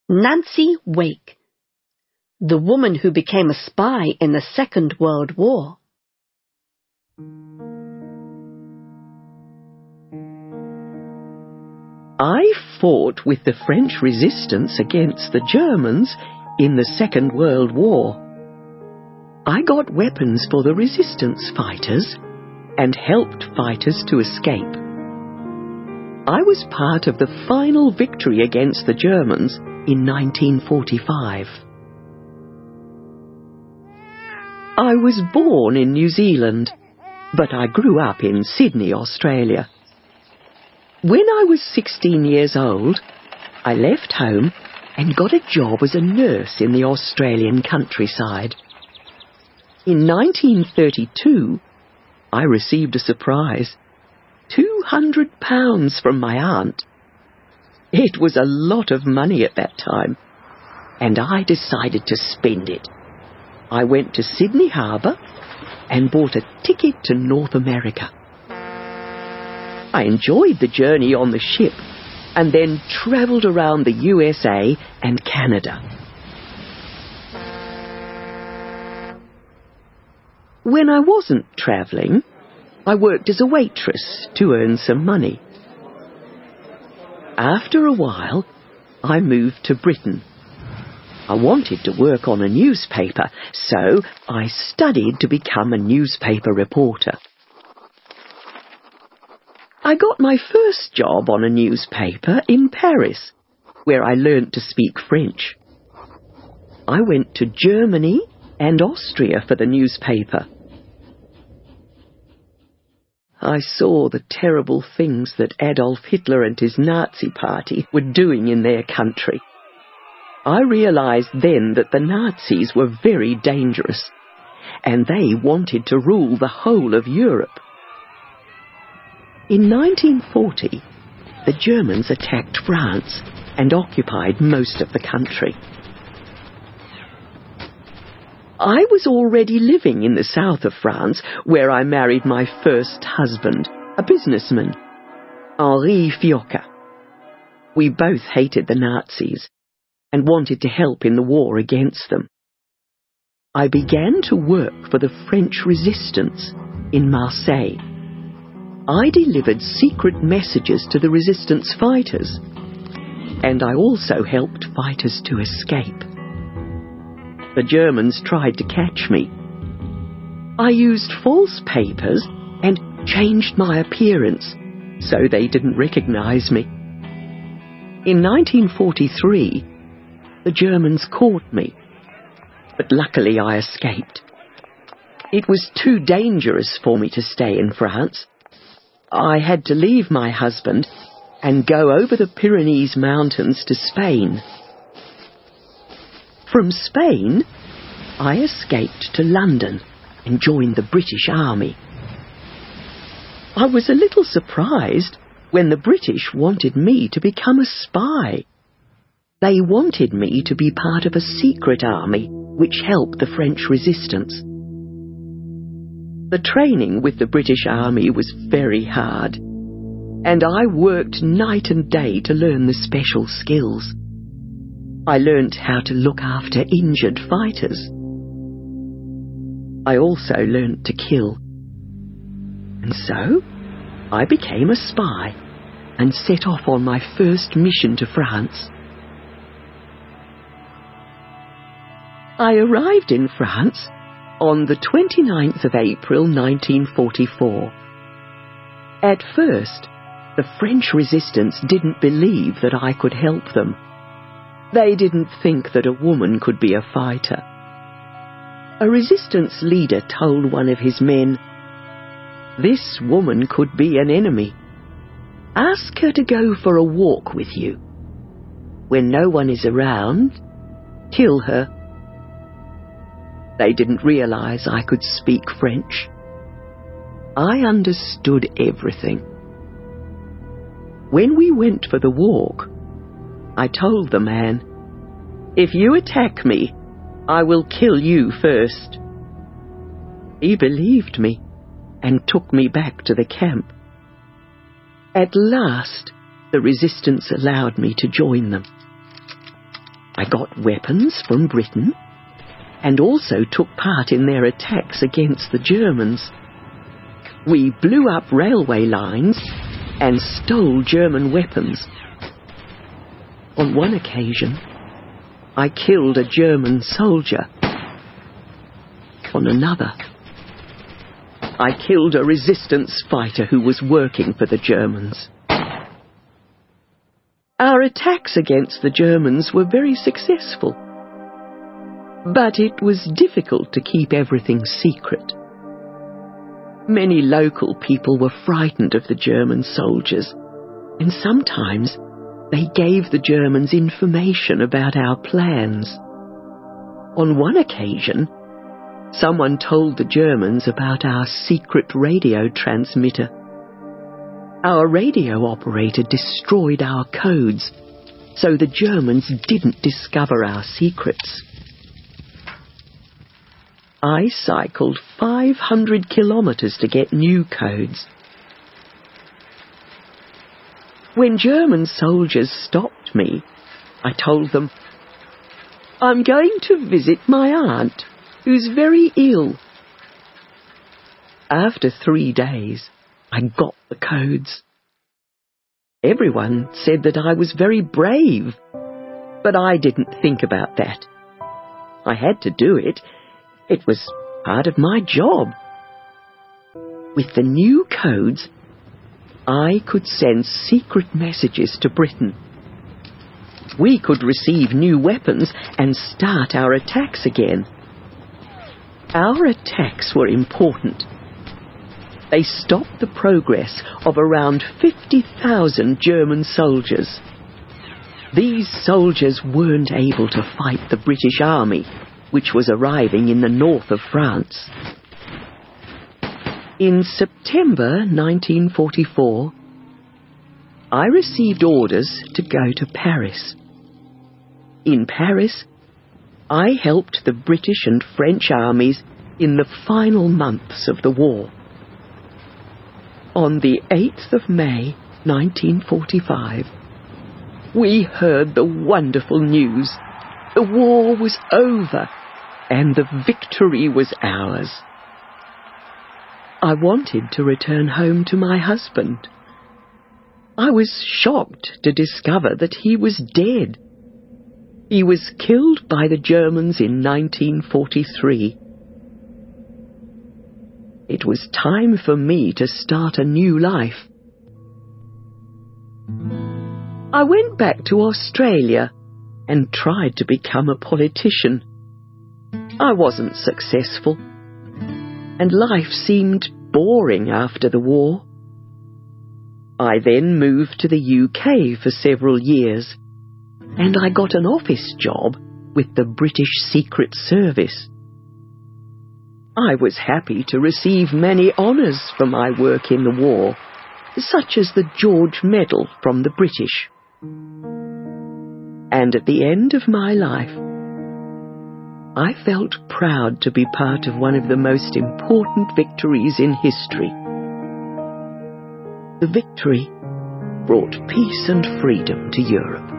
Nancy Wake, the woman who became a spy in the Second World War. I fought with the French resistance against the Germans in the Second World War. I got weapons for the resistance fighters and helped fighters to escape. I was part of the final victory against the Germans in 1945. I was born in New Zealand, but I grew up in Sydney, Australia. When I was 16 years old, I left home and got a job as a nurse in the Australian countryside. In 1932, I received a surprise. £200 from my aunt. It was a lot of money at that time, and I decided to spend it. I went to Sydney Harbour and bought a ticket to North America. I enjoyed the journey on the ship and then travelled around the USA and Canada. When I wasn't travelling, I worked as a waitress to earn some money. After a while, I moved to Britain. I wanted to work on a newspaper, so I studied to become a newspaper reporter. I got my first job on a newspaper in Paris, where I learnt to speak French. I went to Germany and Austria for the newspaper. I saw the terrible things that Adolf Hitler and his Nazi party were doing in their country. I realised then that the Nazis were very dangerous, and they wanted to rule the whole of Europe. In 1940, the Germans attacked France and occupied most of the country. I was already living in the south of France, where I married my first husband, a businessman, Henri Fiocca. We both hated the Nazis and wanted to help in the war against them. I began to work for the French resistance in Marseille. I delivered secret messages to the resistance fighters, and I also helped fighters to escape. The Germans tried to catch me. I used false papers and changed my appearance so they didn't recognize me. In 1943, the Germans caught me, but luckily I escaped. It was too dangerous for me to stay in France. I had to leave my husband and go over the Pyrenees Mountains to Spain. From Spain, I escaped to London and joined the British Army. I was a little surprised when the British wanted me to become a spy. They wanted me to be part of a secret army which helped the French resistance. The training with the British Army was very hard, and I worked night and day to learn the special skills. I learnt how to look after injured fighters. I also learnt to kill. And so, I became a spy and set off on my first mission to France. I arrived in France on the 29th of April 1944. At first, the French resistance didn't believe that I could help them. They didn't think that a woman could be a fighter. A resistance leader told one of his men, "This woman could be an enemy. Ask her to go for a walk with you. When no one is around, kill her." They didn't realize I could speak French. I understood everything. When we went for the walk, I told the man, "If you attack me, I will kill you first." He believed me and took me back to the camp. At last, the resistance allowed me to join them. I got weapons from Britain and also took part in their attacks against the Germans. We blew up railway lines and stole German weapons. On one occasion, I killed a German soldier. On another, I killed a resistance fighter who was working for the Germans. Our attacks against the Germans were very successful, but it was difficult to keep everything secret. Many local people were frightened of the German soldiers, and sometimes they gave the Germans information about our plans. On one occasion, someone told the Germans about our secret radio transmitter. Our radio operator destroyed our codes, so the Germans didn't discover our secrets. I cycled 500 kilometers to get new codes. When German soldiers stopped me, I told them, "I'm going to visit my aunt, who's very ill." After 3 days, I got the codes. Everyone said that I was very brave, but I didn't think about that. I had to do it. It was part of my job. With the new codes, I could send secret messages to Britain. We could receive new weapons and start our attacks again. Our attacks were important. They stopped the progress of around 50,000 German soldiers. These soldiers weren't able to fight the British Army, which was arriving in the north of France. In September 1944, I received orders to go to Paris. In Paris, I helped the British and French armies in the final months of the war. On the 8th of May, 1945, we heard the wonderful news. The war was over, and the victory was ours. I wanted to return home to my husband. I was shocked to discover that he was dead. He was killed by the Germans in 1943. It was time for me to start a new life. I went back to Australia and tried to become a politician. I wasn't successful, and life seemed boring after the war. I then moved to the UK for several years, and I got an office job with the British Secret Service. I was happy to receive many honours for my work in the war, such as the George Medal from the British. And at the end of my life, I felt proud to be part of one of the most important victories in history. The victory brought peace and freedom to Europe.